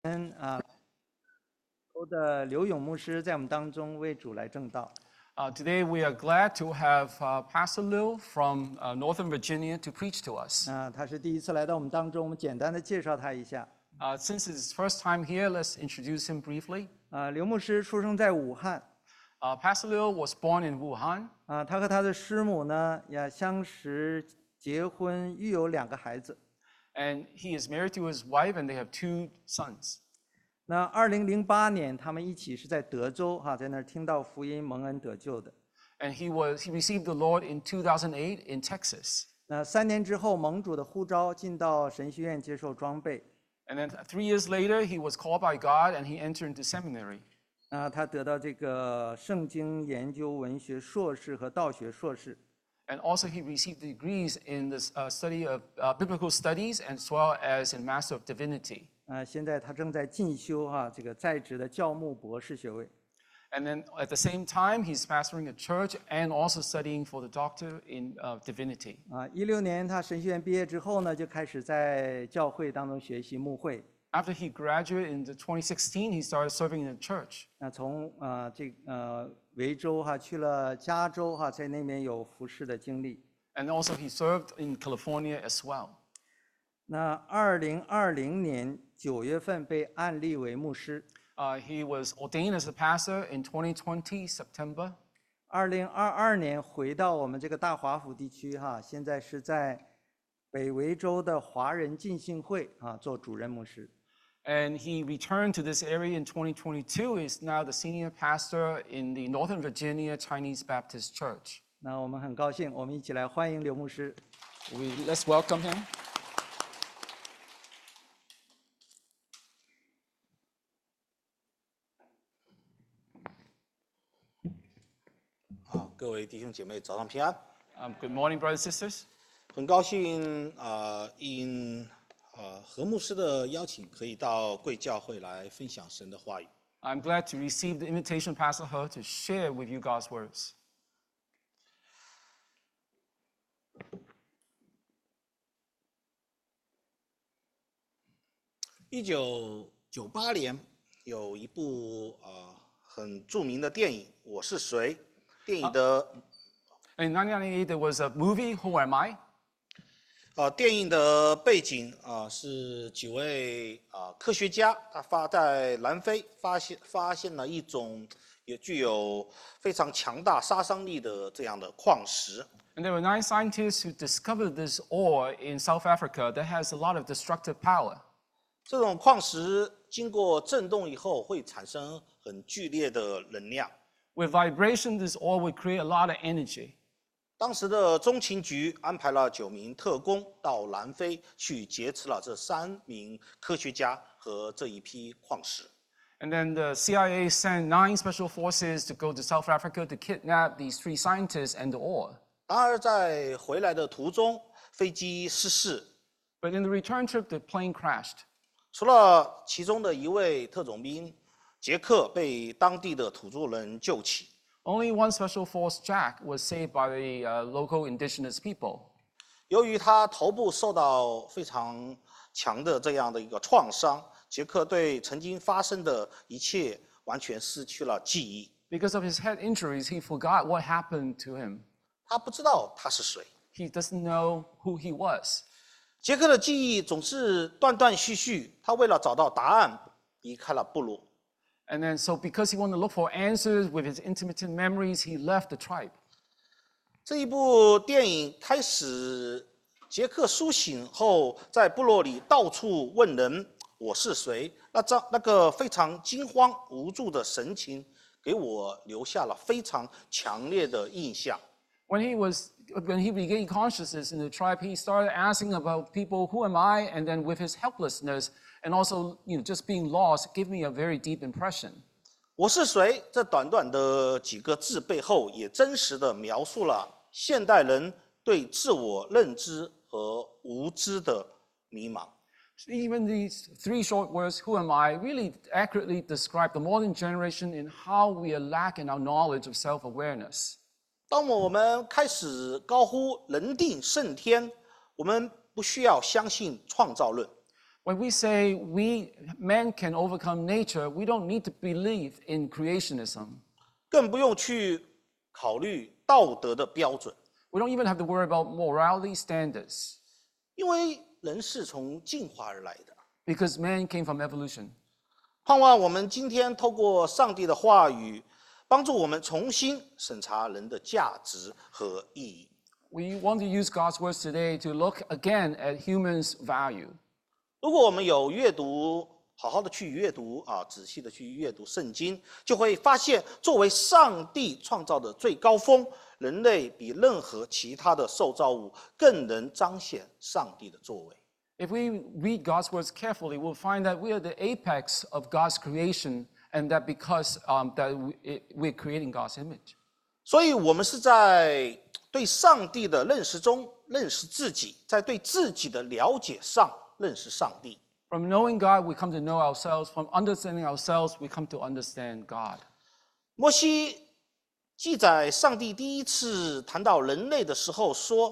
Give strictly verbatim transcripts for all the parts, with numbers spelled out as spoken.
嗯啊，的刘勇牧师在我们当中为主来证道。 Uh, today we are glad to have uh, Pastor Liu from uh, Northern Virginia to preach to us. 啊，他是第一次来到我们当中，我们简单的介绍他一下。 Uh, since it's his first time here, let's introduce him briefly. 啊，刘牧师出生在武汉。 Uh, Pastor Liu was born in Wuhan. 啊，他和他的师母呢也相识、结婚，育有两个孩子。 And he is married to his wife, and they have two sons. 那二零零八年，他们一起是在德州哈、啊，在那儿听到福音、蒙恩得救的。 And he was he received the Lord in two thousand eight in Texas. 那三年之后，蒙主的呼召进到神学院接受装备。 And then three years later, he was called by God, and he entered into seminary. 啊，他得到这个圣经研究文学硕士和道学硕士。 And also he received degrees in the uh, study of uh, biblical studies as well as in Master of Divinity. 啊，现在他正在进修哈、啊、这个在职的教牧博士学位。 And then at the same time, he's pastoring a church and also studying for the doctor in uh, divinity. 啊，一六年他神学院毕业之后呢，就开始在教会当中学习牧会。 After he graduated in the twenty sixteen, he started serving in the church. 那从呃这呃维州哈、啊、去了加州哈、啊，在那边有服侍的经历。 And also he served in California as well. 那二零二零年九月份被按立为牧师。 Uh, he was ordained as a pastor in twenty twenty, September. 二零二二年回到我们这个大华府地区哈，现在是在北维州的华人浸信会啊做主任牧师。 And he returned to this area in twenty twenty-two. He's now the senior pastor in the Northern Virginia Chinese Baptist Church. 那我们很高兴，我们一起来欢迎刘牧师。 We, let's welcome him. 好，各位弟兄姐妹，早上平安。 Um, good morning, brothers and sisters. 很高兴啊、呃，因呃何牧师的邀请，可以到贵教会来分享神的话语。 I'm glad to receive the invitation, Pastor He, to share with you God's words. 一九九八年有一部啊、呃、很著名的电影《我是谁》，电影的。 In nineteen ninety-eight, there was a movie, Who Am I? 呃，电影的背景啊、呃、是几位啊、呃、科学家，他发在南非发现发现了一种也具有非常强大杀伤力的这样的矿石。 And there were nine scientists who discovered this ore in South Africa that has a lot of destructive power. 这种矿石经过震动以后，会产生很剧烈的能量。 With vibration, this ore would create a lot of energy. 当时的中情局安排了九名特工到南非去劫持了这三名科学家和这一批矿石。 And then the C I A sent nine special forces to go to South Africa to kidnap these three scientists and the ore. 然而在回来的途中，飞机失事。 But in the return trip, the plane crashed. 除了其中的一位特种兵杰克被当地的土著人救起。 Only one special force, Jack, was saved by the uh, local indigenous people. 由于他头部受到非常强的这样的一个创伤，杰克对曾经发生的一切完全失去了记忆。 Because of his head injuries, he forgot what happened to him. 他不知道他是谁。 He doesn't know who he was. 杰克的记忆总是断断续续，他为了找到答案，离开了部落。 And then, so because he wanted to look for answers with his intermittent memories, he left the tribe. 这一部电影开始，杰克苏醒后，在部落里到处问人：“我是谁？”那张那个非常惊慌无助的神情，给我留下了非常强烈的印象。 When he was, when he regained consciousness in the tribe, he started asking about people, who am I? And then with his helplessness and also, you know, just being lost, gave me a very deep impression. 我是谁？这短短的几个字背后，也真实的描述了现代人对自我认知和无知的迷茫。 Even these three short words, who am I, really accurately describe the modern generation in how we are lacking our knowledge of self-awareness. 当我们开始高呼人定胜天，我们不需要相信创造论。 When we say we man can overcome nature, we don't need to believe in creationism. 更不用去考虑道德的标准， We don't even have to worry about morality standards 因为人是从进化而来的。 because man came from evolution. 盼望我们今天透过上帝的话语，帮助我们重新审查人的价值和意义。 We want to use God's words today to look again at humans' value. 如果我们有阅读，好好的去阅读啊，仔细的去阅读圣经，就会发现，作为上帝创造的最高峰，人类比任何其他的受造物更能彰显上帝的作为。 If we read God's words carefully, we'll find that we are the apex of God's creation, and that because um, that we, it, we're creating God's image. 所以，我们是在对上帝的认识中认识自己，在对自己的了解上认识上帝。 From knowing God, we come to know ourselves. From understanding ourselves, we come to understand God. 摩西记载上帝第一次谈到人类的时候说，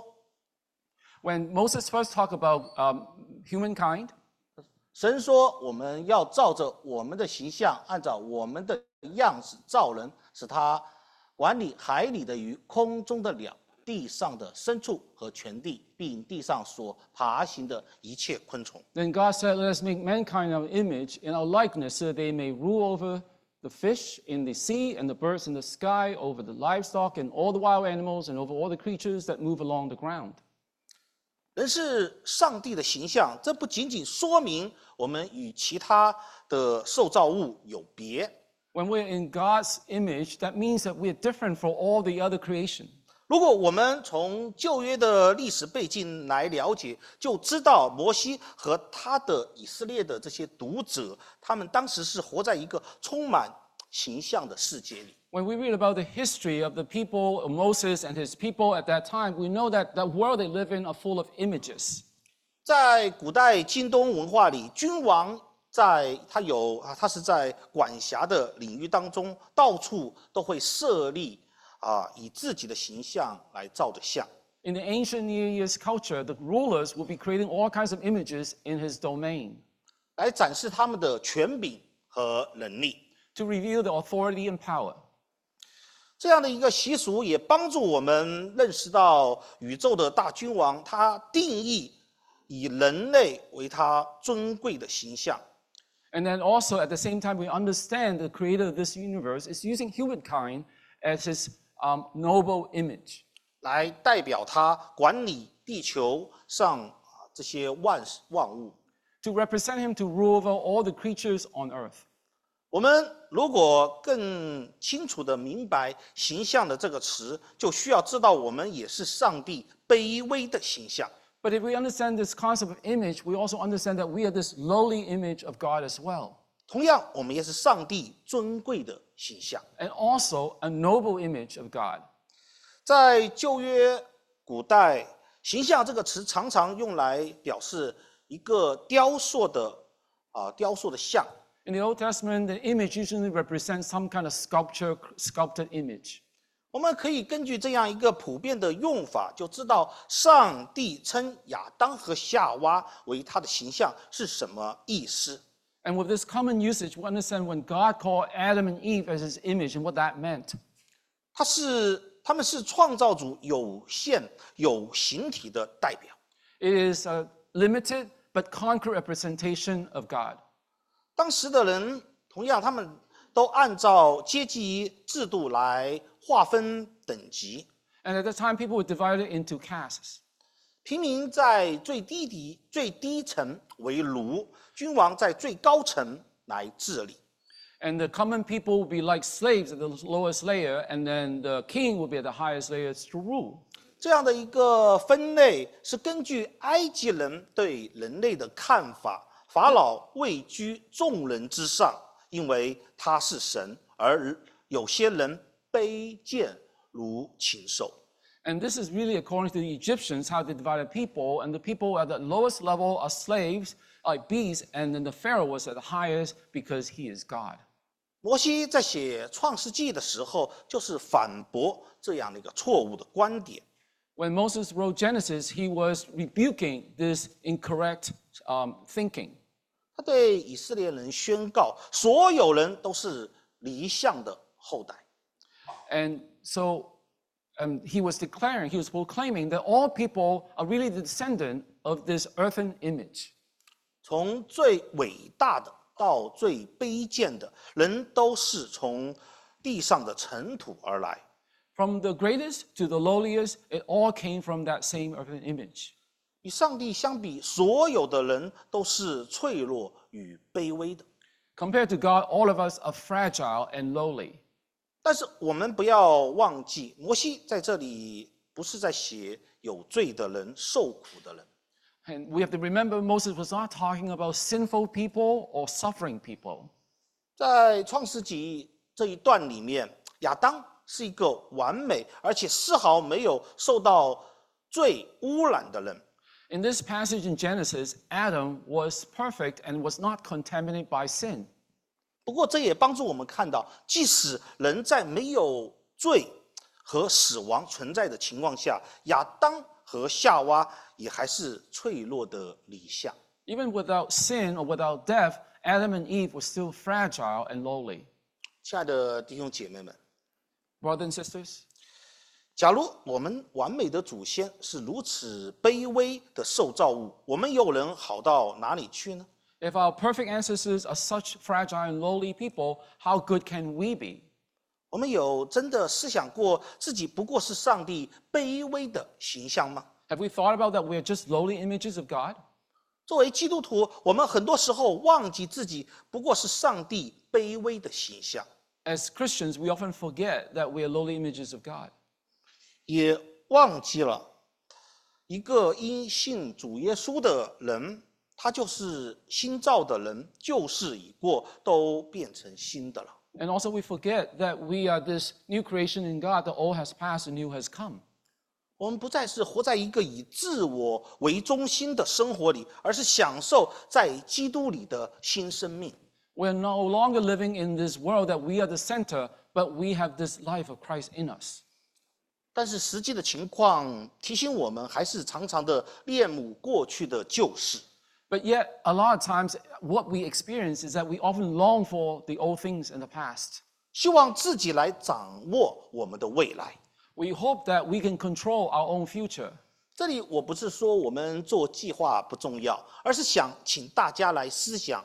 When Moses first talked about um, humankind, 神说：“我们要照着我们的形象，按照我们的样子造人，使他管理海里的鱼、空中的鸟、地上的牲畜和全地，并地上所爬行的一切昆虫。” then God said, "Let us make mankind in our image, in our likeness, so that they may rule over the fish in the sea and the birds in the sky, over the livestock and all the wild animals, and over all the creatures that move along the ground." 人是上帝的形象，这不仅仅说明我们与其他的受造物有别。 When we're in God's image, that means that we're different from all the other creation. 如果我们从旧约的历史背景来了解，就知道摩西和他的以色列的这些读者，他们当时是活在一个充满形象的世界里。 When we read about the history of the people, of Moses and his people at that time, we know that the world they live in are full of images. 在古代今东文化里，君王在他有啊，他是在管辖的领域当中，到处都会设立啊，以自己的形象来造的像。 In the ancient Near East culture, the rulers would be creating all kinds of images in his domain 来展示他们的权柄和能力。 to reveal the authority and power. 这样的一个习俗也帮助我们认识到宇宙的大君王，他定义以人类为他尊贵的形象。 And then also at the same time, we understand the creator of this universe is using humankind as his um, noble image 来代表他管理地球上啊这些万万物。 to represent him to rule over all the creatures on earth. 我们如果更清楚地明白"形象"的这个词，就需要知道我们也是上帝卑微的形象。 But if we understand this concept of image, we also understand that we are this lowly image of God as well, 同样，我们也是上帝尊贵的形象。 and also a noble image of God. 在旧约古代，"形象"这个词常常用来表示一个雕塑的啊、雕塑的像。 In the Old Testament, the image usually represents some kind of sculpture, sculpted image. 我们可以根据这样一个普遍的用法，就知道上帝称亚当和夏娃为他的形象是什么意思。 And with this common usage, we understand when God called Adam and Eve as his image and what that meant. 他是他们是创造主有限有形体的代表。 It is a limited but concrete representation of God. 当时的人同样，他们都按照阶级制度来划分等级。 And at that time, people were divided into castes. 平民在最低底最低层为奴，君王在最高层来治理。 And the common people would be like slaves at the lowest layer, and then the king would be at the highest layers to rule. 这样的一个分类是根据埃及人对人类的看法。 法老位居众人之上，因为他是神；而有些人卑贱如禽兽。 And this is really according to the Egyptians, how they divided people, and the people at the lowest level are slaves, like beasts, and then the Pharaoh was at the highest because he is God. 摩西在写创世纪的时候，就是反驳这样的一个错误的观点。 When Moses wrote Genesis, he was rebuking this incorrect um, thinking. 他对以色列人宣告，所有人都是离象的后代。 And so um, he was declaring, he was proclaiming that all people are really the descendant of this earthen image. 从最伟大的到最卑贱的人，都是从地上的尘土而来。 From the greatest to the lowliest, it all came from that same earthen image. 与上帝相比，所有的人都是脆弱与卑微的。 Compared to God, all of us are fragile and lowly. 但是我们不要忘记，摩西在这里不是在写有罪的人、受苦的人。 And we have to remember Moses was not talking about sinful people or suffering people. 在创世纪这一段里面，亚当是一个完美而且丝毫没有受到罪污染的人。 In this passage in Genesis, Adam was perfect and was not contaminated by sin. 不过，这也帮助我们看到，即使人在没有罪和死亡存在的情况下，亚当和夏娃也还是脆弱的理想。 Even without sin or without death, Adam and Eve were still fragile and lowly. 亲爱的弟兄姐妹们， Brothers and sisters, 假如我们完美的祖先是如此卑微的受造物，我们有人好到哪里去呢？ if our perfect ancestors are such fragile and lowly people, how good can we be? 我们有真的思想过自己不过是上帝卑微的形象吗？ Have we thought about that we're just lowly images of God? 作为基督徒，我们很多时候忘记自己不过是上帝卑微的形象， As Christians, we often forget that we are lowly images of God. 也忘记了一个因信主耶稣的人，他就是新造的人，旧事已过，都变成新的了。 And also we forget that we are this new creation in God, that all has passed and new has come. 我们不再是活在一个以自我为中心的生活里，而是享受在基督里的新生命。 We're no longer living in this world that we are the center, but we have this life of Christ in us. 但是实际的情况提醒我们，还是常常的恋慕过去的旧事。 But yet, a lot of times, what we experience is that we often long for the old things in the past. 希望自己来掌握我们的未来。 We hope that we can control our own future. 这里我不是说我们做计划不重要，而是想请大家来思想，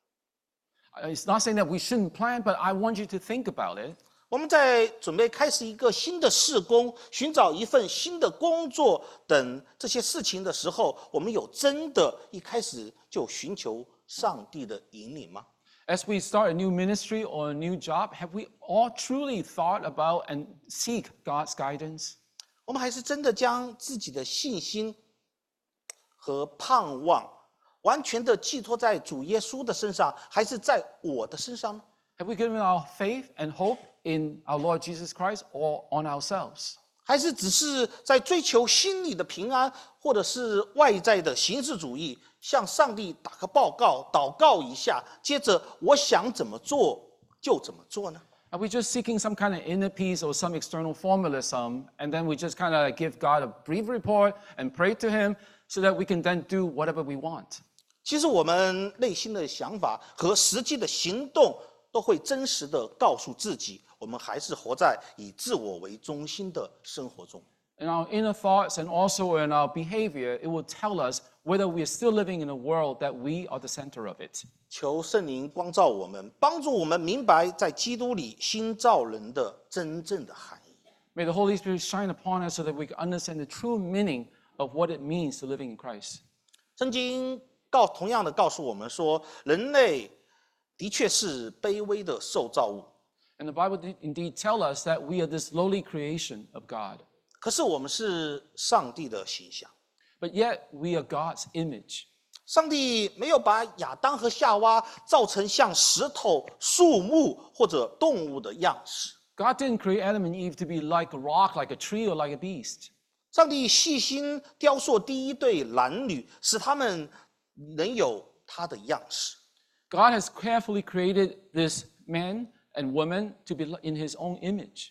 It's not saying that we shouldn't plan, but I want you to think about it. 我们在准备开始一个新的事工，寻找一份新的工作等这些事情的时候，我们有真的一开始就寻求上帝的引领吗？ As we start a new ministry or a new job, have we all truly thought about and seek God's guidance? 我们还是真的将自己的信心和盼望完全的寄托在主耶稣的身上，还是在我的身上呢？ Have we given our faith and hope in our Lord Jesus Christ or on ourselves? 还是只是在追求心里的平安，或者是外在的形式主义，向上帝打个报告、祷告一下，接着我想怎么做就怎么做呢？ Are we just seeking some kind of inner peace or some external formalism, and then we just kind of like give God a brief report and pray to Him so that we can then do whatever we want? 其实我们内心的想法和实际的行动都会真实的告诉自己，我们还是活在以自我为中心的生活中。 In our inner thoughts and also in our behavior, it will tell us whether we are still living in a world that we are the center of it. 求圣灵光照我们，帮助我们明白在基督里新造人的真正的含义。 May the Holy Spirit shine upon us so that we can understand the true meaning of what it means to living in Christ. 圣经告同样的告诉我们说，人类的确是卑微的受造物， And the Bible did indeed tell us that we are this lowly creation of God. 可是我们是上帝的形象。 But yet we are God's image. 上帝没有把亚当和夏娃造成像石头、树木或者动物的样式。 God didn't create Adam and Eve to be like a rock, like a tree, or like a beast. 上帝细心雕塑第一对男女，使他们能有他的样式。 God has carefully created this man and woman to be in his own image.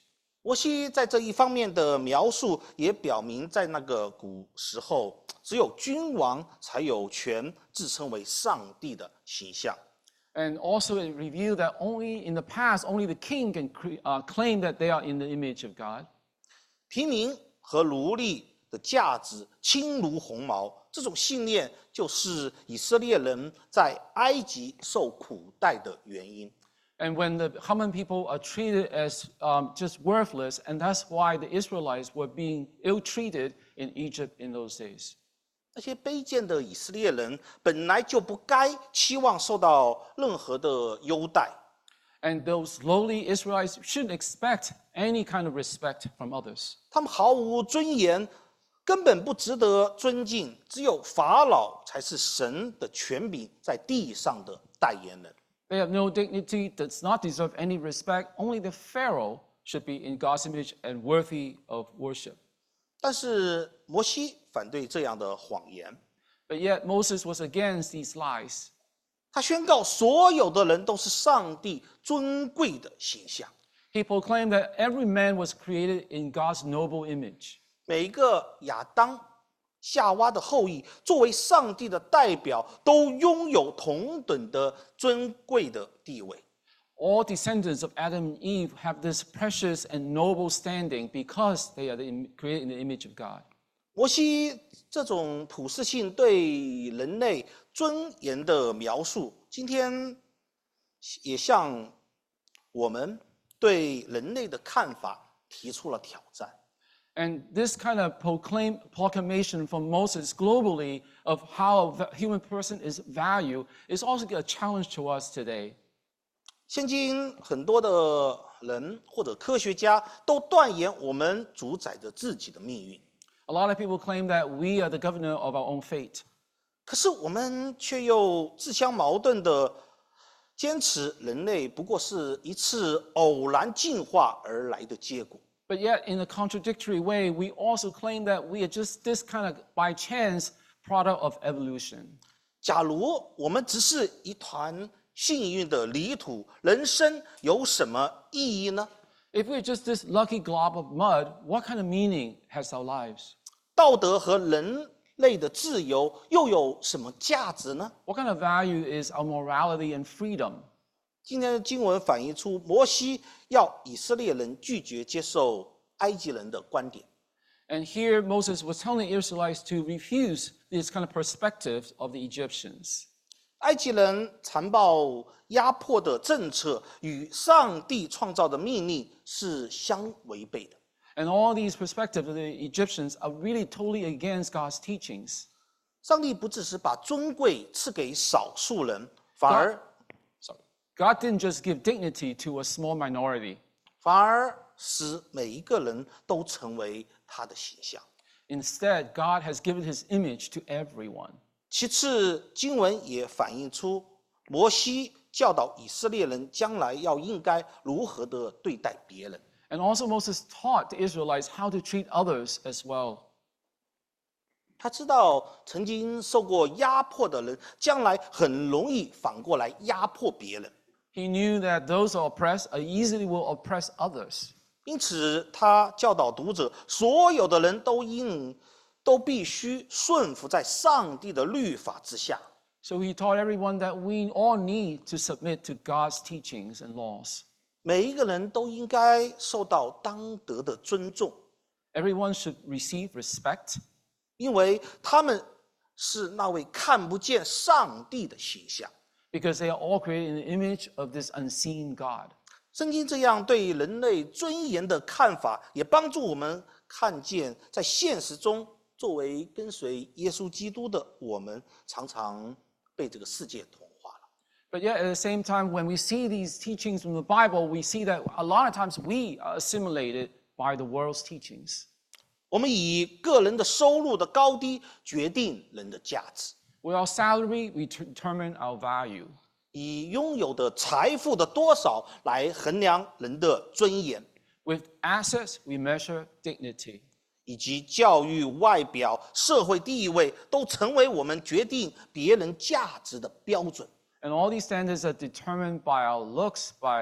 摩西在这一方面的描述，也表明在那个古时候，只有君王才有权自称为上帝的形象。 And also it revealed that only in the past, only the king can cre- uh, claim that they are in the image of God. 平民和奴隶的价值轻如鸿毛，这种信念就是以色列人在埃及受苦待的原因。 And when the common people are treated as um, just worthless, and that's why the Israelites were being ill-treated in Egypt in those days. 那些卑贱的以色列人本来就不该期望受到任何的优待， And those lowly Israelites shouldn't expect any kind of respect from others. 他们毫无尊严，根本不值得尊敬。只有法老才是神的权柄在地上的代言人。 They have no dignity, does not deserve any respect. Only the Pharaoh should be in God's image and worthy of worship. 但是摩西反对这样的谎言， But yet Moses was against these lies. 他宣告所有的人都是上帝尊贵的形象， He proclaimed that every man was created in God's noble image. 每一个亚当、夏娃的后裔作为上帝的代表，都拥有同等的尊贵的地位。 All descendants of Adam and Eve have this precious and noble standing because they are the im- created in the image of God. 摩西这种普世性对人类尊严的描述，今天也向我们对人类的看法提出了挑战。 And this kind of proclaim, proclamation from Moses globally of how the human person is valued is also a challenge to us today. 现今很多的人或者科学家都断言，我们主宰着自己的命运。 A lot of people claim that we are the governor of our own fate. 可是我们却又自相矛盾的坚持，人类不过是一次偶然进化而来的结果。 But yet, in a contradictory way, we also claim that we are just this kind of by chance product of evolution. 假如我们只是一团幸运的泥土，人生有什么意义呢？ If we're just this lucky glob of mud, what kind of meaning has our lives? 道德和人类的自由又有什么价值呢？ What kind of value is our morality and freedom? 今天的经文反映出摩西要以色列人拒绝接受埃及人的观点。 And here Moses was telling the Israelites to refuse this kind of perspective of the Egyptians. 埃及人残暴压迫的政策与上帝创造的命令是相违背的。 And all these perspectives of the Egyptians are really totally against God's teachings. 上帝不只是把尊贵赐给少数人，反而 Sorry. God didn't just give dignity to a small minority. 反而使每一个人都成为他的形象。 Instead, God has given his image to everyone. 其次，经文也反映出摩西教导以色列人将来要应该如何的对待别人。 And also Moses taught the Israelites how to treat others as well. 他知道曾经受过压迫的人，将来很容易反过来压迫别人。 He knew that those who are oppressed are easily will oppress others. 因此，他教导读者，所有的人都应都必须顺服在上帝的律法之下。 So he taught everyone that we all need to submit to God's teachings and laws. 每一个人都应该受到当得的尊重， Everyone should receive respect 因为他们是那位看不见上帝的形象。 because they are all created in the image of this unseen God. 圣经这样对人类尊严的看法，也帮助我们看见，在现实中，作为跟随耶稣基督的我们，常常被这个世界同化了。 But yet at the same time, when we see these teachings from the Bible, we see that a lot of times we are assimilated by the world's teachings. 我们以个人的收入的高低决定人的价值， With our salary, we determine our value. 以拥有的财富的多少来衡量人的尊严， With assets, we measure dignity. 以及教育、外表、社会地位，都成为我们决定别人价值的标准。 And all these standards are determined by our looks, by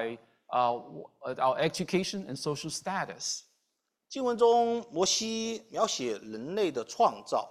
uh, our education and social status. 经文中，摩西描写人类的创造，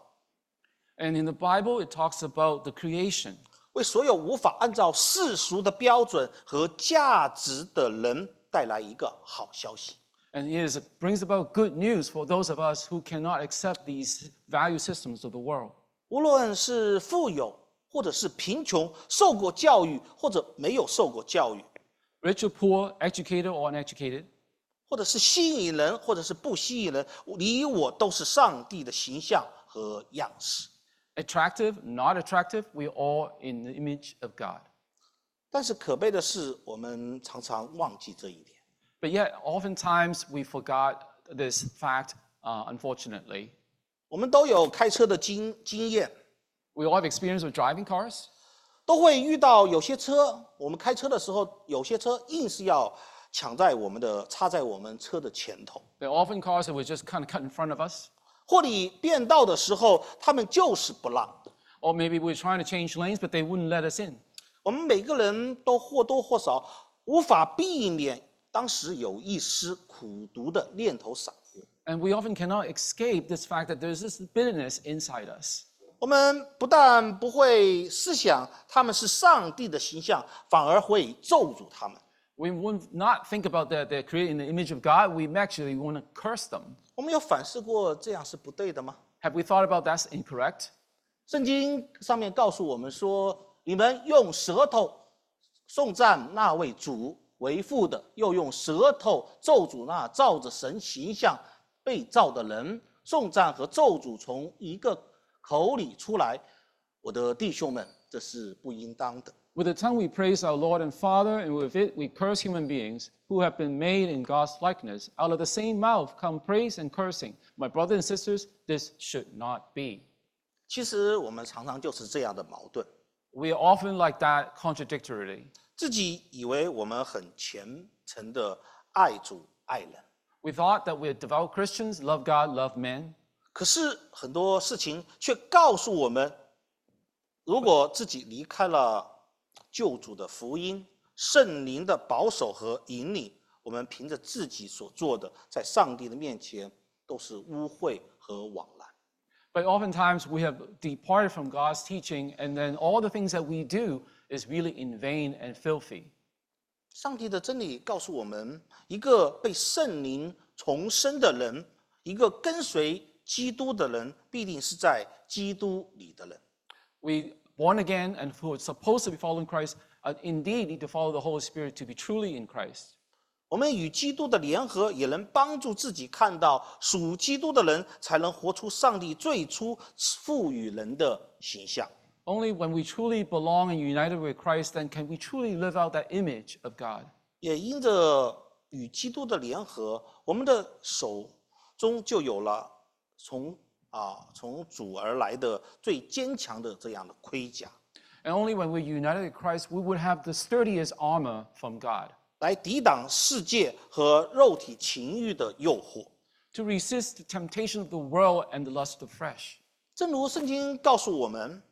And in the Bible, it talks about the creation. 为所有无法按照世俗的标准和价值的人带来一个好消息。 And it is, brings about good news for those of us who cannot accept these value systems of the world. 无论是富有或者是贫穷，受过教育或者没有受过教育， Rich or poor, educated or uneducated, 或者是吸引人或者是不吸引人，你我都是上帝的形象和样式。 attractive, not attractive, we're all in the image of God. 但是可悲的是，我们常常忘记这一点。 But yet, oftentimes we forgot this fact, uh, unfortunately. 我们都有开车的经经验， We all have experience with driving cars. 都会遇到有些车，我们开车的时候，有些车硬是要抢在我们的插在我们车的前头， There are often cars that would just kind of cut in front of us. 或你变道的时候，他们就是不让。 Or maybe we're trying to change lanes, but they wouldn't let us in. 我们每个人都或多或少无法避免当时有一丝苦毒的念头闪过。 And we often cannot escape this fact that there's this bitterness inside us. 我们不但不会思想他们是上帝的形象，反而会咒诅他们。 We would not think about that they're created in the image of God. We actually want to curse them. 我们有反思过这样是不对的吗？ Have we thought about that's incorrect? 圣经上面告诉我们说，你们用舌头颂赞那位主为父的，又用舌头咒诅那照着神形象被造的人，颂赞和咒诅从一个口里出来。我的弟兄们，这是不应当的。 With the tongue we praise our Lord and Father, and with it we curse human beings who have been made in God's likeness. Out of the same mouth come praise and cursing. My brothers and sisters, this should not be. 其实我们常常就是这样的矛盾， We are often like that contradictorily. 自己以为我们很虔诚的爱主爱人， We thought that we're devout Christians, love God, love men. 可是很多事情却告诉我们，如果自己离开了救主的福音、圣灵的保守和引领，我们凭着自己所做的，在上帝的面前都是污秽和枉然。 But oftentimes we have departed from God's teaching, and then all the things that we do is really in vain and filthy. 上帝的真理告诉我们，一个被圣灵重生的人，一个跟随基督的人，必定是在基督里的人。 We born again and who are supposed to be following Christ, uh, indeed need to follow the Holy Spirit to be truly in Christ. 我们与基督的联合，也能帮助自己看到属基督的人，才能活出上帝最初赋予人的形象。 Only when we truly belong and united with Christ, then can we truly live out that image of God. 也因着与基督的联合，我们的手中就有了从啊从主而来的最坚强的这样的盔甲， And only when we're united with Christ, we would have the sturdiest armor from God 来抵挡世界和肉体情欲的诱惑。 to resist the temptation of the world and the lust of flesh. 正如圣经告诉我们，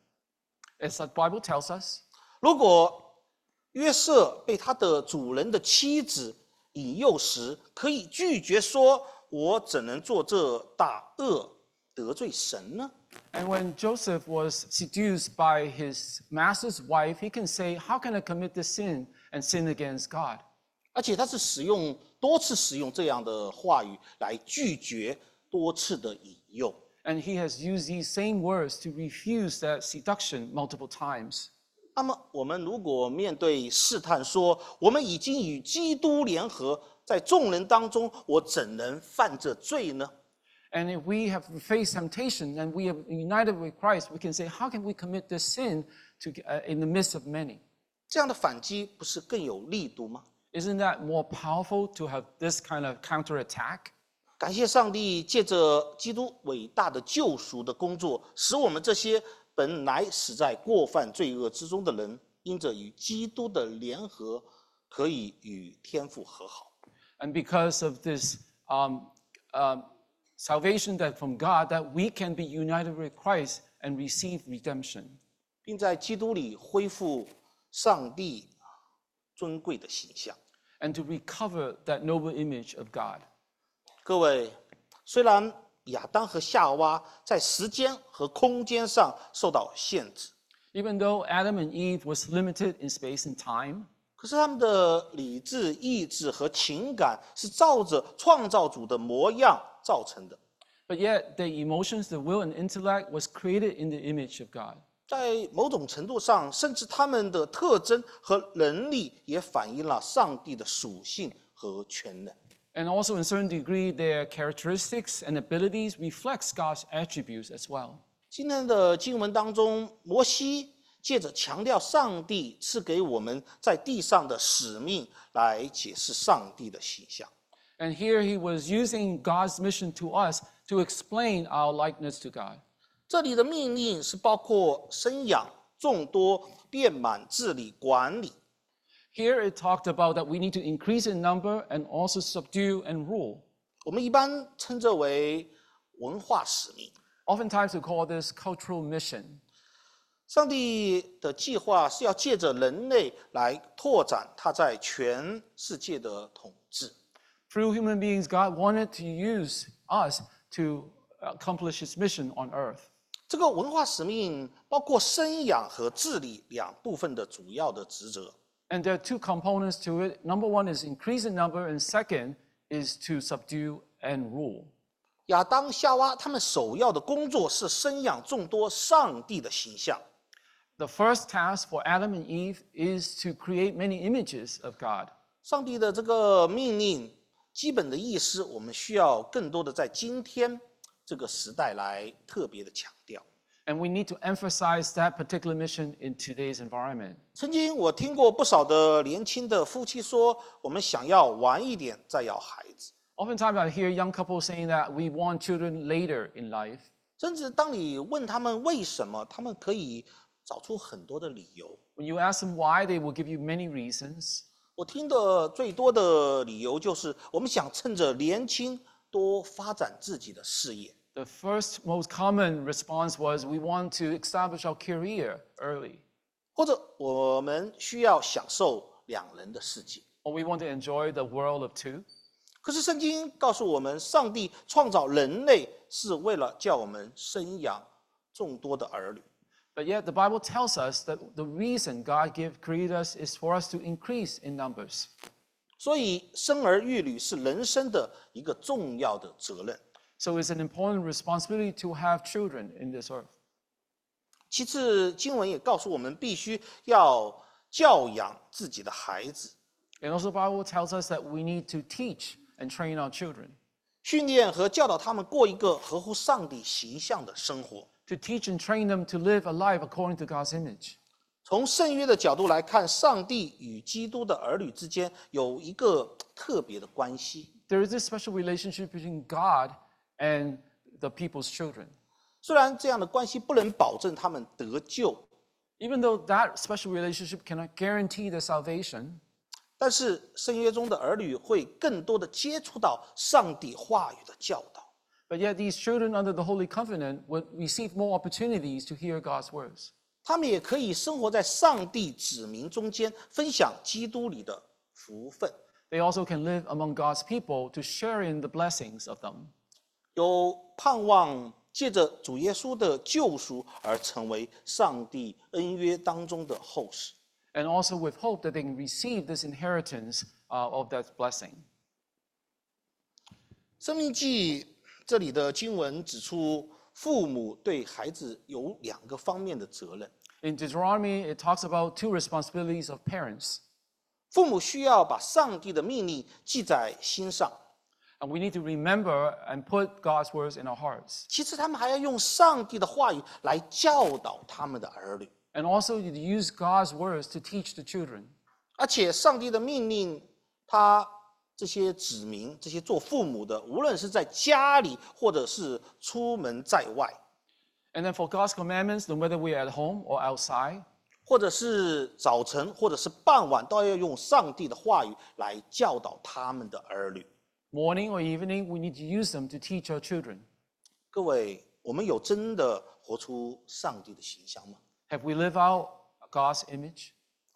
As the Bible tells us, 如果约瑟被他的主人的妻子引诱时，可以拒绝说：“我怎能做这大恶，得罪神呢？” and when Joseph was seduced by his master's wife, he can say, how can I commit this sin and sin against God? 而且他是使用多次使用这样的话语来拒绝多次的引诱。 And he has used these same words to refuse that seduction multiple times. 那么，我们如果面对试探说，我们已经与基督联合，在众人当中，我怎能犯这罪呢？ And if we have faced temptation and we have united with Christ, we can say, how can we commit this sin to, uh, in the midst of many? 这样的反击不是更有力度吗？ Isn't that more powerful to have this kind of counterattack? 感谢上帝，借着基督伟大的救赎的工作，使我们这些本来死在过犯罪恶之中的人，因着与基督的联合，可以与天父和好。 And because of this um, um, salvation that from God, that we can be united with Christ and receive redemption. 并在基督里恢复上帝尊贵的形象。 and to recover that noble image of God. 各位，虽然亚当和夏娃在时间和空间上受到限制， Even though Adam and Eve was limited in space and time, 可是他们的理智、意志和情感是照着创造主的模样造成的。 but yet their emotions, their will, and intellect was created in the image of God. 在某种程度上，甚至他们的特征和能力也反映了上帝的属性和全能。 And also, in a certain degree, their characteristics and abilities reflects God's attributes as well. 今天的经文当中，摩西借着强调上帝赐给我们在地上的使命，来解释上帝的形象。 And here he was using God's mission to us to explain our likeness to God. 这里的命令是包括生养众多、遍满、治理、管理。 Here it talked about that we need to increase in number and also subdue and rule. 我们一般称之为文化使命。 Oftentimes we call this cultural mission. 上帝的计划是要借着人类来拓展他在全世界的统治。 Through human beings, God wanted to use us to accomplish his mission on earth. 这个文化使命包括生养和治理两部分的主要的职责。 And there are two components to it. Number one is increase in number, and second is to subdue and rule. 亚当、夏娃他们首要的工作是生养众多上帝的形象。 The first task for Adam and Eve is to create many images of God. 上帝的这个命令，基本的意思，我们需要更多的在今天这个时代来特别的强调。 And we need to emphasize that particular mission in today's environment. 曾经我听过不少的年轻的夫妻说，我们想要晚一点再要孩子。 Oftentimes I hear young couples saying that we want children later in life. 甚至当你问他们为什么，他们可以找出很多的理由。 When you ask them why, they will give you many reasons. 我听的最多的理由就是，我们想趁着年轻多发展自己的事业。 The first most common response was we want to establish our career early, 或者我们需要享受两人的世界。 or we want to enjoy the world of two. 可是圣经告诉我们，上帝创造人类是为了叫我们生养众多的儿女。 But yet the Bible tells us that the reason God give, created us is for us to increase in numbers. 所以生儿育女是人生的一个重要的责任。 So it's an important responsibility to have children in this earth. 其次，经文也告诉我们，必须要教养自己的孩子， And also the Bible tells us that we need to teach and train our children, 训练和教导他们过一个合乎上帝形象的生活。 to teach and train them to live a life according to God's image. 从圣约的角度来看，上帝与基督的儿女之间有一个特别的关系。 There is this special relationship between God and the people's children. 虽然这样的关系不能保证他们得救， Even though that special relationship cannot guarantee their salvation, 但是圣约中的儿女会更多的接触到上帝话语的教导。 but yet these children under the Holy Covenant would receive more opportunities to hear God's words. 他们也可以生活在上帝子民中间，分享基督里的福分。 They also can live among God's people to share in the blessings of them. 有盼望借着主耶稣的救赎而成为上帝恩约当中的后世。 And also with hope that they can receive this inheritance uh, of that blessing. 生命记这里的经文指出，父母对孩子有两个方面的责任。 In Deuteronomy, it talks about two responsibilities of parents. 父母需要把上帝的命令记在心上， And we need to remember and put God's words in our hearts. 其次他们还要用上帝的话语来教导他们的儿女。 And also to use God's words to teach the children. 而且上帝的命令，他这些子民、这些做父母的，无论是在家里或者是出门在外， And then for God's commandments, no matter we're at home or outside, 或者是早晨或者是傍晚，都要用上帝的话语来教导他们的儿女。 morning or evening, we need to use them to teach our children. 各位，我们有真的活出上帝的形象吗？ Have we lived out God's image?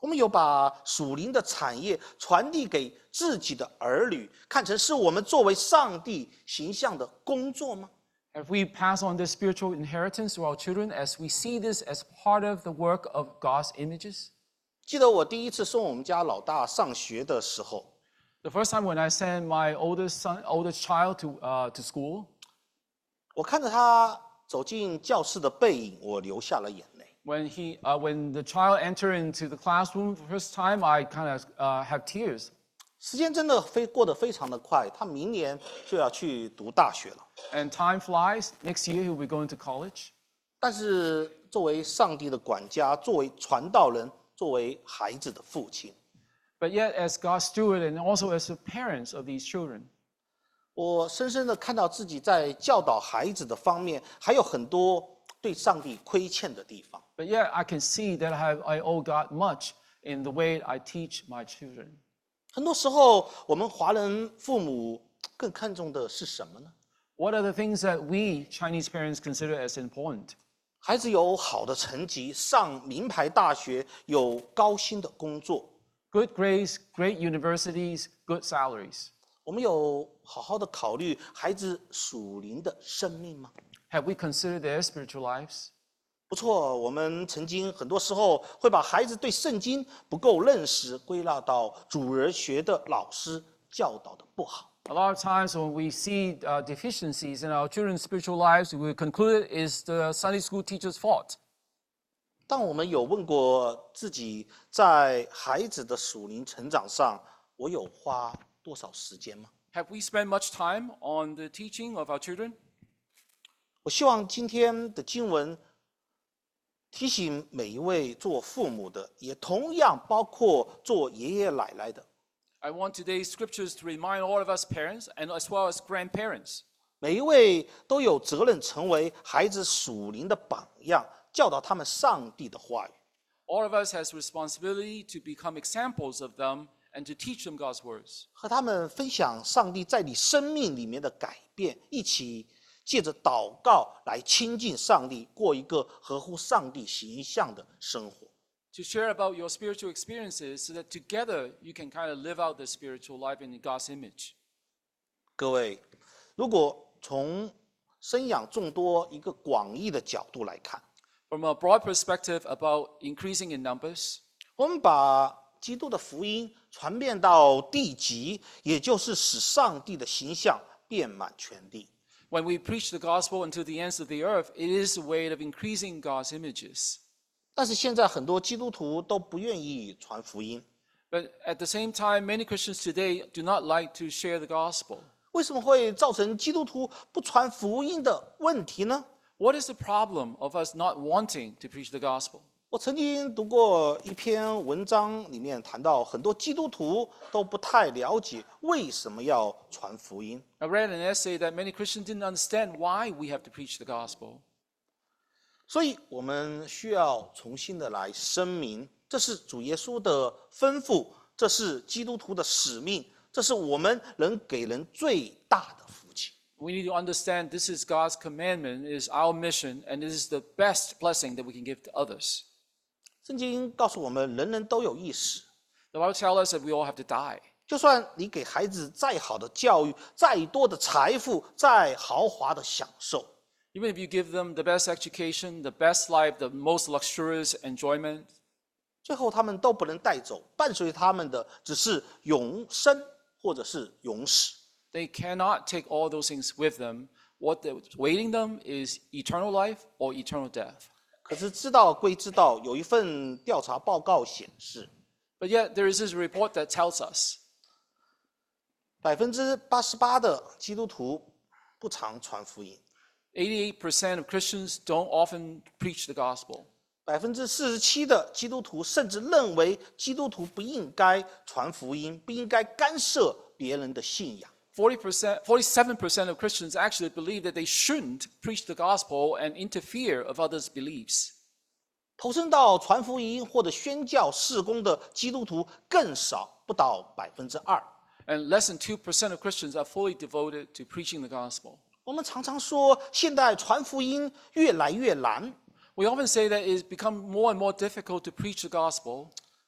我们有把属灵的产业传递给自己的儿女，看成是我们作为上帝形象的工作吗？ Have we passed on this spiritual inheritance to our children as we see this as part of the work of God's images? 记得我第一次送我们家老大上学的时候， The first time when I sent my oldest son, oldest child to, uh, to school, 我看着他走进教室的背影，我流下了眼泪。 when, he, uh, when the child entered into the classroom for the first time, I kind of uh, have tears. 时间真的非过得非常的快，他明年就要去读大学了。 And time flies. Next year, he'll be going to college. 但是作为上帝的管家，作为传道人，作为孩子的父亲， But yet, as God's steward and also as the parents of these children, 我深深的看到自己在教导孩子的方面，还有很多对上帝亏欠的地方。 but yet I can see that I, have, I owe God much in the way I teach my children. 很多时候，我们华人父母更看重的是什么呢？ What are the things that we Chinese parents consider as important? 孩子有好的成绩，上名牌大学，有高薪的工作。 Good grades, great universities, good salaries. 我们有好好的考虑孩子属灵的生命吗？ Have we considered their spiritual lives? 不错，我们曾经很多时候会把孩子对圣经不够认识归纳到主儿学的老师教导的不好。 A lot of times when we see uh, deficiencies in our children's spiritual lives, we conclude it is the Sunday school teacher's fault. 但我们有问过自己，在孩子的属灵成长上，我有花多少时间吗？ Have we spent much time on the teaching of our children? 我希望今天的经文提醒每一位做父母的，也同样包括做爷爷奶奶的。 I want today's scriptures to remind all of us parents and as well as grandparents. 每一位都有责任成为孩子属灵的榜样，教导他们上帝的话语。 All of us has responsibility to become examples of them and to teach them God's words. 和他们分享上帝在你生命里面的改变，一起借着祷告来亲近上帝，过一个合乎上帝形象的生活。 To share about your spiritual experiences so that together you can kind of live out the spiritual life in God's image. 各位，如果从生养众多一个广义的角度来看， From a broad perspective about increasing in numbers, 我们把基督的福音传遍到地极，也就是使上帝的形象遍满全地。 when we preach the gospel unto the ends of the earth, it is a way of increasing God's images. 但是现在很多基督徒都不愿意传福音， But at the same time, many Christians today do not like to share the gospel. 为什么会造成基督徒不传福音的问题呢？ What is the problem of us not wanting to preach the gospel? 我曾经读过一篇文章，里面谈到很多基督徒都不太了解为什么要传福音。 I read an essay that many Christians didn't understand why we have to preach the gospel. 所以我们需要重新的来声明，这是主耶稣的吩咐，这是基督徒的使命，这是我们能给人最大的福气。 We need to understand this is God's commandment, it is our mission, and it is the best blessing that we can give to others. 圣经告诉我们，人人都有一死， The Bible tells us that we all have to die. 就算你给孩子再好的教育，再多的财富，再豪华的享受， Even if you give them the best education, the best life, the most luxurious enjoyment, 最后他们都不能带走，伴随他们的只是永生或者是永死。 they cannot take all those things with them. What is waiting them is eternal life or eternal death. 可是知道归知道，有一份调查报告显示， But yet there is this report that tells us 百分之八十八的基督徒不常传福音， eighty-eight percent of Christians don't often preach the gospel. 百分之四十七的基督徒甚至认为基督徒不应该传福音，不应该干涉别人的信仰。 forty percent, forty-seven percent of Christians actually believe that they shouldn't preach the gospel and interfere of others' beliefs. 投身到传福音或者宣教事工的基督徒更少，不到百分之二。 And less than two percent of Christians are fully devoted to preaching the gospel. 我们常常说，现在传福音越来越难， We often say that it's become more and more difficult to preach the gospel.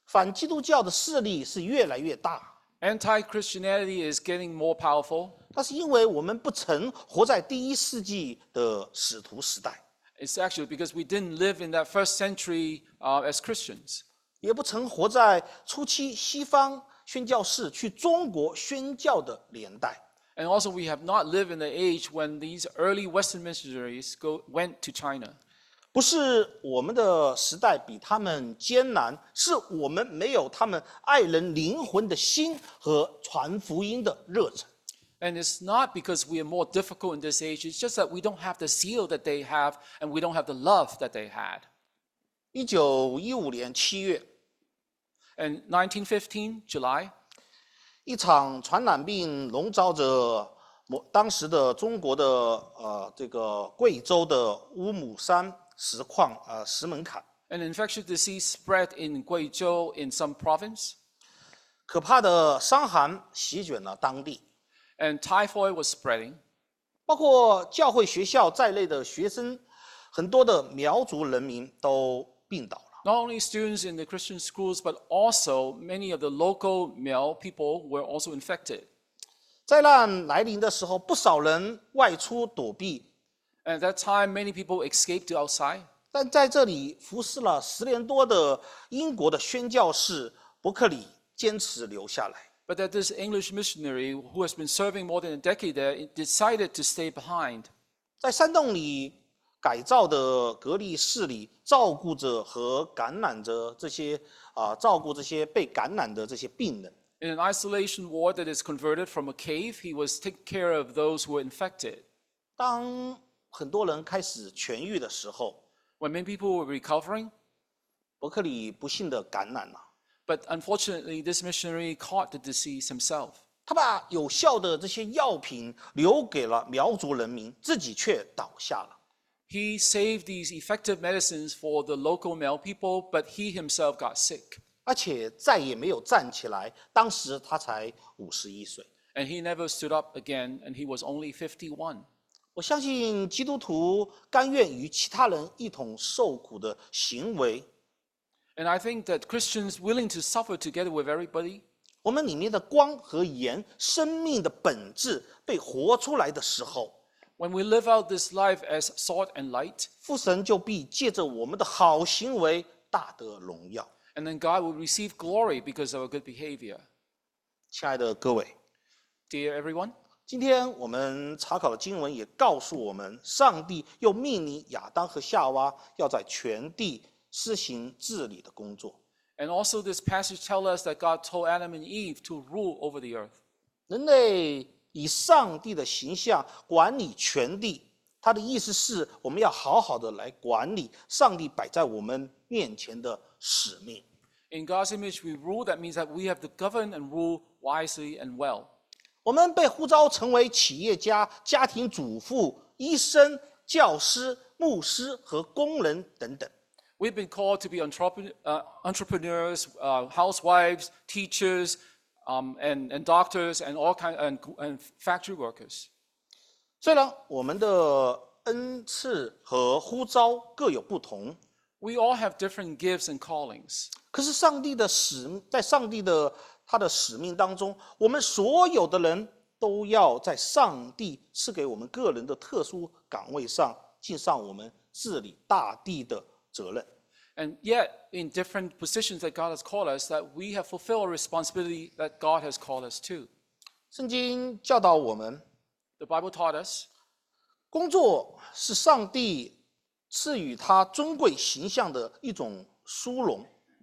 反基督教的势力是越来越大。 Anti-Christianity is getting more powerful. 那是因为我们不曾活在第一世纪的使徒时代， It's actually because we didn't live in that first century uh, as Christians. 也不曾活在初期西方宣教士去中国宣教的年代。 And also we have not lived in the age when these early Western missionaries go, went to China. 不是我们的时代比他们艰难，是我们没有他们爱人灵魂的心和传福音的热忱。 And it's not because we are more difficult in this age, it's just that we don't have the zeal that they have and we don't have the love that they had. 一九一五年七月， In nineteen fifteen, July, 一场传染病笼罩着某当时的中国的呃这个贵州的乌姆山石矿呃石门坎， an infectious disease spread in Guizhou in some province, 可怕的伤寒席卷了当地， and typhoid was spreading. 包括教会学校在内的学生，很多的苗族人民都病倒了。 Not only students in the Christian schools, but also many of the local Miao people were also infected. 灾难来临的时候，不少人外出躲避， And at that time, many people escaped to outside. 但在这里服侍了十年多的英国的宣教士伯克里坚持留下来。 But that this English missionary who has been serving more than a decade there decided to stay behind. 在山洞里改造的隔离室里，照顾着和感染着这些啊、照顾这些被感染的这些病人。 In an isolation ward that is converted from a cave, he was taking care of those who were infected. 当很多人开始痊愈的时候， When many people were recovering, 伯克里不幸的感染了。 but unfortunately, this missionary caught the disease himself. 他把有效的这些药品留给了苗族人民，自己却倒下了。 He saved these effective medicines for the local Miao people, but he himself got sick. 而且再也没有站起来。当时他才五十一岁。 And he never stood up again, and he was only fifty-one. 我相信基督徒甘愿与其他人一同受苦的行为， And I think that Christians willing to suffer together with everybody, 我们里面的光和盐，生命的本质被活出来的时候， when we live out this life as salt and light, 父神就必借着我们的好行为大得荣耀。 and then God will receive glory because of our good behavior. 亲爱的各位， Dear everyone, 今天我们查考的经文也告诉我们，上帝又命令亚当和夏娃要在全地施行治理的工作。 and also this passage tells us that God told Adam and Eve to rule over the earth. 人类以上帝的形象管理全地，他的意思是我们要好好的来管理上帝摆在我们面前的使命。 In God's image, we rule. That means that we have to govern and rule wisely and well. 我们被呼召成为企业家、家庭主妇、医生、教师、牧师和工人等等。 We've been called to be entrepreneur, uh, entrepreneurs, uh, housewives, teachers, um, and, and doctors, and all kind and, and factory workers. 虽然我们的恩赐和呼召各有不同， We all have different gifts and callings. 可是上帝的使在上帝的他的使命当中，我们所有的人都要在上帝赐给我们个人的特殊岗位上尽上我们治理大地的责任。 And yet, in different positions that God has called us, that we have fulfilled a responsibility that God has called us to. 圣经教导我们， The Bible taught us 工作是上帝赐予他尊贵形象的一种殊荣。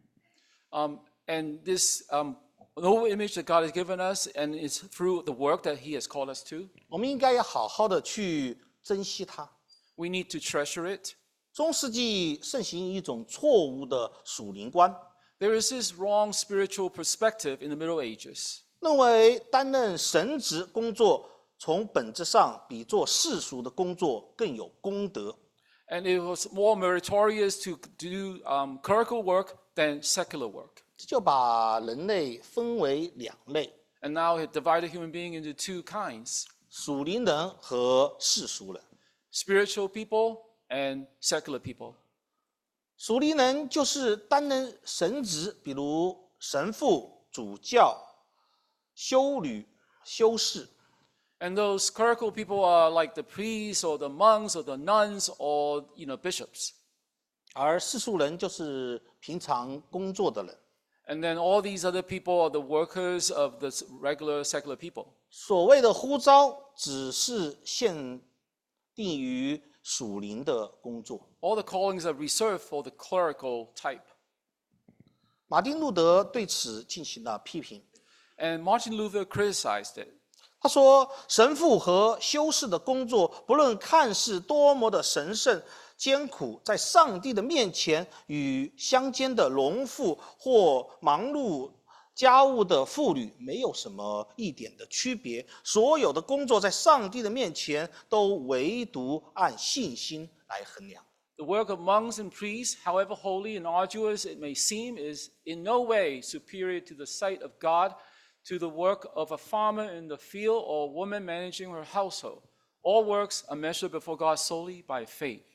Um, and this um, noble image that God has given us, and it's through the work that He has called us to. 我们应该要好好的去珍惜它。 We need to treasure it. 中世纪盛行一种错误的属灵观， There is this wrong spiritual perspective in the Middle Ages, 认为担任神职工作从本质上比做世俗的工作更有功德。 and it was more meritorious to do um, clerical work than secular work. 这就把人类分为两类： And now it divided human being into two kinds: 属灵人和世俗人。 spiritual people and secular people. 属灵人就是担任神职，比如神父、主教、修女、修士。 And those clerical people are like the priests or the monks or the nuns or you know bishops. 而世俗人就是平常工作的人。 And then all these other people are the workers of the regular secular people. 所谓的呼召，只是限定于属灵的工作。 All the callings are reserved for the clerical type. 马丁路德对此进行了批评。 And Martin Luther criticized it. 他说，神父和修士的工作，不论看似多么的神圣、艰苦，在上帝的面前，与乡间的农妇或忙碌家务的妇女没有什么一点的区别。所有的工作在上帝的面前，都唯独按信心来衡量。 The work of monks and priests, however holy and arduous it may seem, is in no way superior to the sight of God, to the work of a farmer in the field or a woman managing her household. All works are measured before God solely by faith.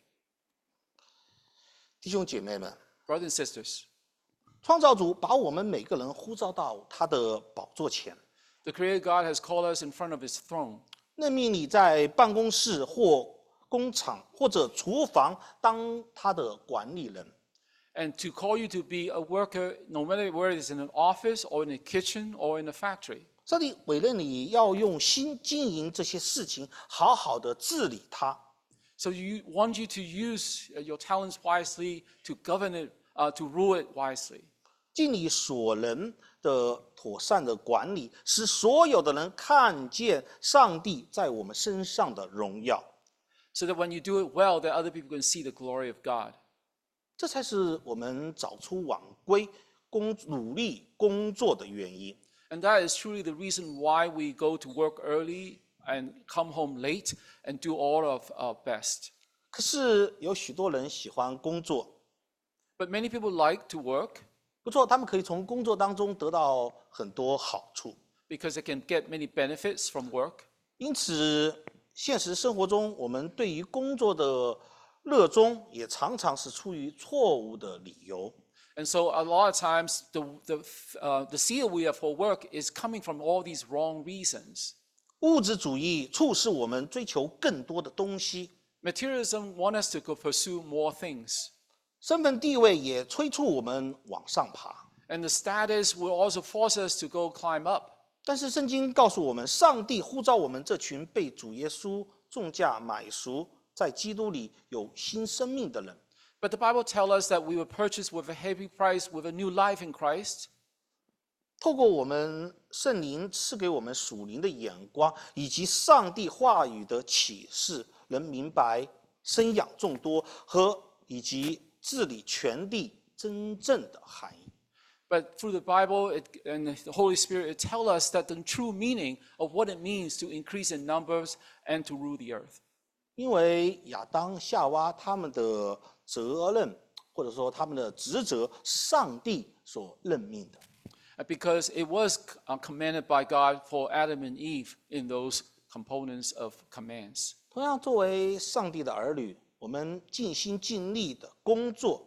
弟兄姐妹们， Brothers and sisters, 创造主把我们每个人呼召到他的宝座前， the Creator God has called us in front of His throne. 任命你在办公室或工厂或者厨房当他的管理人。 And to call you to be a worker, no matter where it is in an office or in a kitchen or in a factory. 上帝委任你要用心经营这些事情，好好的治理它。 So you want you to use your talents wisely, to govern it, uh, to rule it wisely. 尽你所能的妥善的管理，使所有的人看见上帝在我们身上的荣耀。 So that when you do it well, that other people can see the glory of God. 这才是我们早出晚归、工努力工作的原因。 And that is truly the reason why we go to work early and come home late and do all of our best. 可是有许多人喜欢工作， But many people like to work 不错，他们可以从工作当中得到很多好处。 because they can get many benefits from work. 因此，现实生活中，我们对于工作的热衷也常常是出于错误的理由。 And so a lot of times the, the, uh, the zeal we have for work is coming from all these wrong reasons. 物质主义促使我们追求更多的东西， Materialism wants us to go pursue more things. 身份地位也催促我们往上爬。 And the status will also force us to go climb up. 但是圣经告诉我们，上帝呼召我们这群被主耶稣重价买赎，在基督里有新生命的人。 But the Bible tells us that we were purchased with a heavy price, with a new life in Christ. 透过我们圣灵赐给我们属灵的眼光，以及上帝话语的启示，能明白生养众多和以及治理全地真正的含义。 But through the Bible it, and the Holy Spirit, it tells us that the true meaning of what it means to increase in numbers and to rule the earth. 因为亚当、夏娃他们的责任，或者说他们的职责，是上帝所任命的。 And because it was uh, commanded by God for Adam and Eve in those components of commands. 同样，作为上帝的儿女，我们尽心尽力的工作，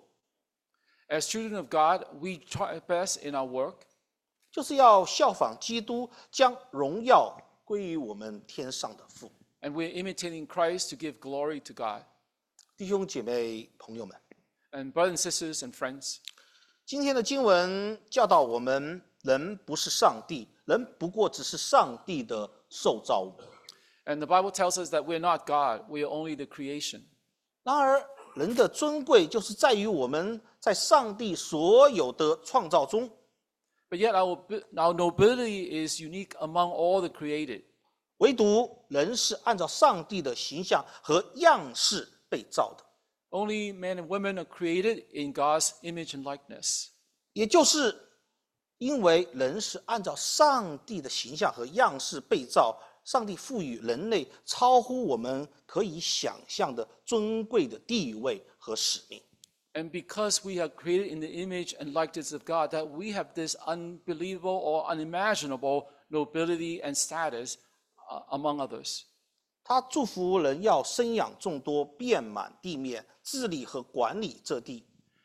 As children of God, we try our best in our work 就是要效仿基督，将荣耀归于我们天上的父。 and we're imitating Christ to give glory to God. 弟兄姐妹、朋友们， And brothers and sisters and friends, 今天的经文教导我们，人不是上帝，人不过只是上帝的受造物。 and the Bible tells us that we're not God, we are only the creation. 然而，人的尊贵就是在于我们在上帝所有的创造中， But yet our, our nobility is unique among all the created. 唯独人是按照上帝的形象和样式被造的， Only men and women are created in God's image and likeness. 也就是因为人是按照上帝的形象和样式被造，上帝赋予人类超乎我们可以想象的尊贵的地位和使命。 And because we are created in the image and likeness of God, that we have this unbelievable or unimaginable nobility and status uh, among others. 他祝福人要生养众多，遍满地面，治理和管理这地。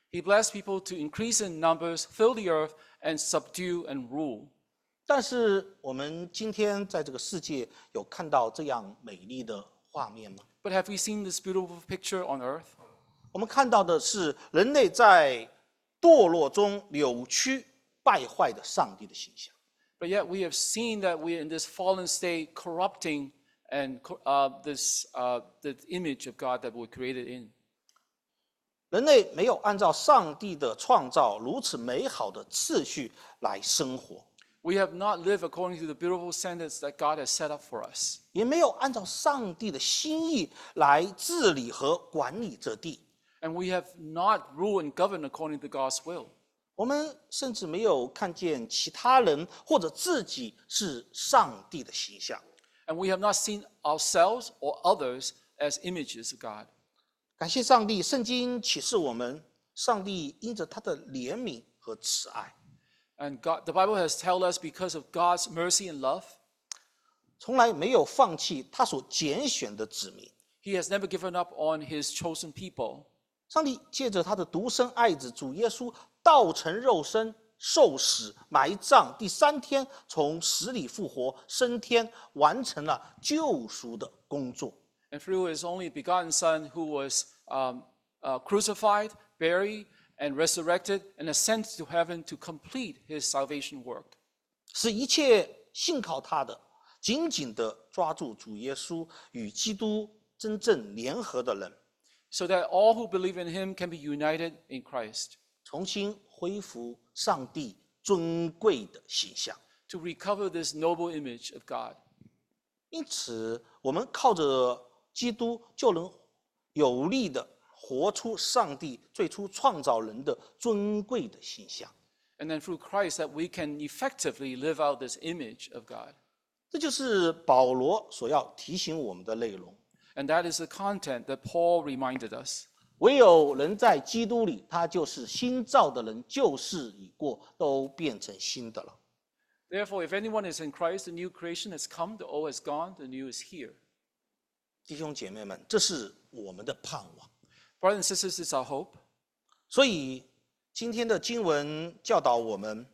He blessed people to increase in numbers, fill the earth, and subdue and rule. 但是我们今天在这个世界有看到这样美丽的画面吗？ But have we seen this beautiful picture on earth? 我们看到的是人类在堕落中扭曲败坏的上帝的形象。 But yet we have seen that we are in this fallen state, corrupting and uh, this uh, the image of God that we're created in. 人类没有按照上帝的创造如此美好的次序来生活， We have not lived according to the beautiful standards that God has set up for us. 也没有按照上帝的心意来治理和管理这地。 And we have not ruled and governed according to God's will. 我们甚至没有看见其他人或者自己是上帝的形象。 And we have not seen ourselves or others as images of God. 感谢上帝，圣经启示我们，上帝因着他的怜悯和慈爱， And God, the Bible has told us because of God's mercy and love, 从来没有放弃他所拣选的子民。 He has never given up on His chosen people. 上帝借着他的独生爱子主耶稣道成肉身，受死、埋葬，第三天从死里复活，升天，完成了救赎的工作。 And through His only begotten Son, who was um, uh, crucified, buried, and resurrected, and ascended to heaven to complete His salvation work. 使一切信靠他的，紧紧地抓住主耶稣与基督真正联合的人， So that all who believe in Him can be united in Christ, 重新恢复上帝尊贵的形象。 to recover this noble image of God. 因此，我们靠着基督就能有力地活出上帝最初创造人的尊贵的形象。 And then through Christ that we can effectively live out this image of God. 这就是保罗所要提醒我们的内容。 And that is the content that Paul reminded us. 唯有人在基督里，他就是新造的人，旧事已过，都变成新的了。 Therefore, if anyone is in Christ, the new creation has come, the old has gone, the new is here. 弟兄姐妹们，这是我们的盼望。 Brothers and sisters, it's our hope. 所以今天的经文教导我们，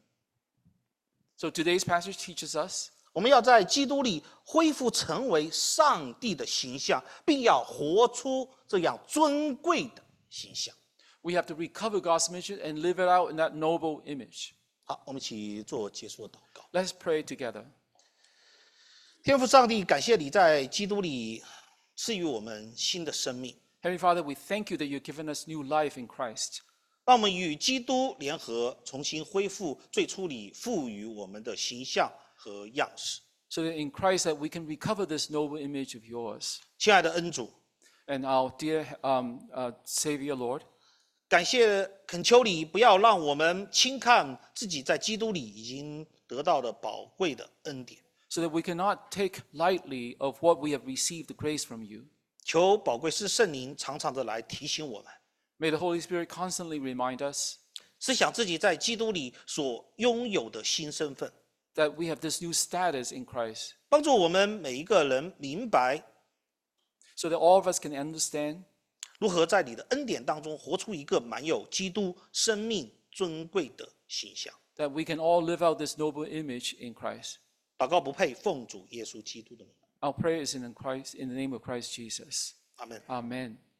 So today's passage teaches us 我们要在基督里恢复成为上帝的形象，并要活出这样尊贵的形象。 we have to recover God's image and live it out in that noble image. 好，我们一起做结束的祷告。 Let's pray together. 天父上帝，感谢你在基督里赐予我们新的生命， Heavenly Father, we thank you that you've given us new life in Christ. 让我们与基督联合，重新恢复最初你赋予我们的形象和样式。 So that in Christ that we can recover this noble image of yours. 亲爱的恩主， And our dear um, uh, Savior, Lord, 感谢恳求你不要让我们轻看自己在基督里已经得到的宝贵的恩典， so that we cannot take lightly of what we have received the grace from you. 求宝贵师圣灵常常的来提醒我们， May the Holy Spirit constantly remind us 思想自己在基督里所拥有的新身份， that we have this new status in Christ, 帮助我们每一个人明白 so that all of us can understand 如何在你的恩典当中活出一个满有基督生命尊贵的形象。 that we can all live out this noble image in Christ. 祷告不配，奉主耶稣基督的名， Our prayer is in Christ, in the name of Christ Jesus. 阿门。 Amen.